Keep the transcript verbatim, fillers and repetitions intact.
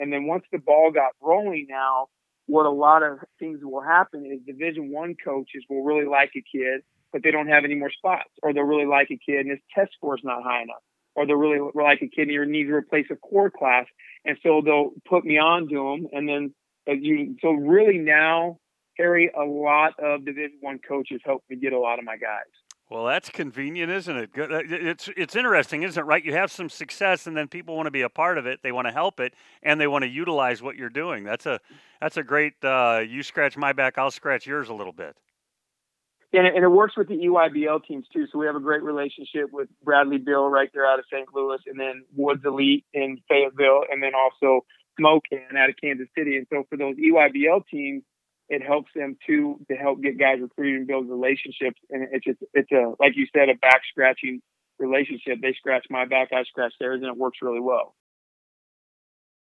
And then once the ball got rolling now, what a lot of things will happen is Division One coaches will really like a kid, but they don't have any more spots, or they'll really like a kid and his test score is not high enough, or they'll really like a kid and you need to replace a core class, and so they'll put me on to them, and then uh, you. So really now, Harry, a lot of Division One coaches help me get a lot of my guys. Well, that's convenient, isn't it? Good. It's it's interesting, isn't it? Right? You have some success, and then people want to be a part of it. They want to help it, and they want to utilize what you're doing. That's a that's a great. Uh, you scratch my back, I'll scratch yours a little bit. And it, and it works with the E Y B L teams too. So we have a great relationship with Bradley Bill right there out of Saint Louis, and then Woods Elite in Fayetteville, and then also Smokin out of Kansas City. And so for those E Y B L teams, it helps them too to help get guys recruited and build relationships. And it's just it's a like you said a back scratching relationship. They scratch my back, I scratch theirs, and it works really well.